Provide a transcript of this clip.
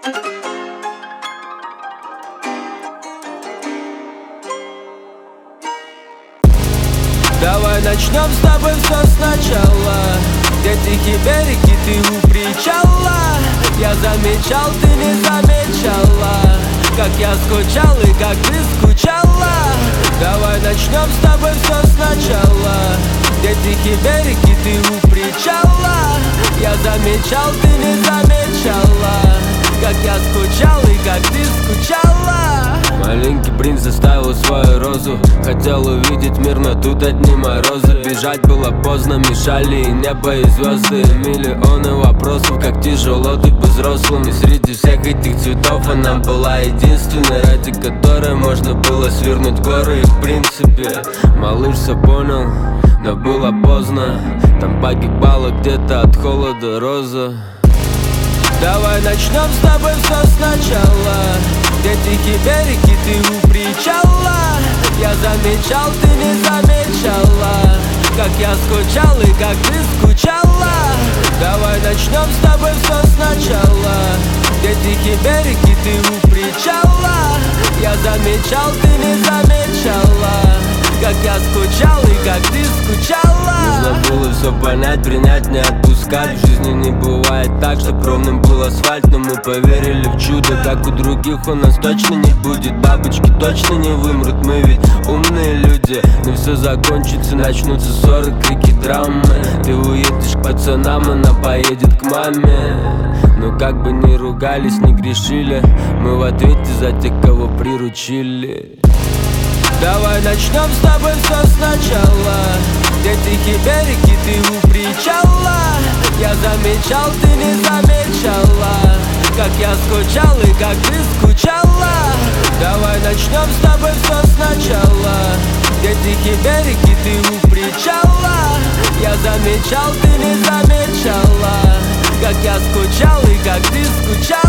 Давай начнем с тобой все сначала. Где тихий берег и ты у причала. Я замечал, ты не замечала, как я скучал и как ты скучала. Давай начнем с тобой все сначала. Где тихий берег и ты у причала. Я замечал, ты не замечала, как я скучал и как ты скучала. Маленький принц заставил свою розу. Хотел увидеть мир, но тут одни морозы. Бежать было поздно, мешали и небо, и звезды. Миллионы вопросов, как тяжело ты быть взрослым. И среди всех этих цветов она была единственной, ради которой можно было свернуть горы. И в принципе, малыш все понял, но было поздно. Там погибала где-то от холода роза. Давай начнем с тобой все сначала. Где тихий берег и ты у причала. Я замечал, ты не замечала, как я скучал и как ты скучала. Давай начнем с тобой все сначала. Где тихий берег и ты у причала. Я замечал, ты не замечала, как я скучал и как ты скучала. Нужно было все понять, принять, не отпускать. В жизни не бывает так, чтоб ровным был асфальт. Но мы поверили в чудо, как у других у нас точно не будет. Бабочки точно не вымрут, мы ведь умные люди. Но все закончится, начнутся ссоры, крики, драмы. Ты уедешь к пацанам, она поедет к маме. Но как бы ни ругались, ни грешили, мы в ответе за тех, кого приручили. Давай начнем с тобой все сначала. Где тихий берег и ты у причала. Я замечал, ты не замечала, как я скучал и как ты скучала. Давай начнем с тобой все сначала. Где тихий берег и ты у причала. Я замечал, ты не замечала, как я скучал и как ты скучала.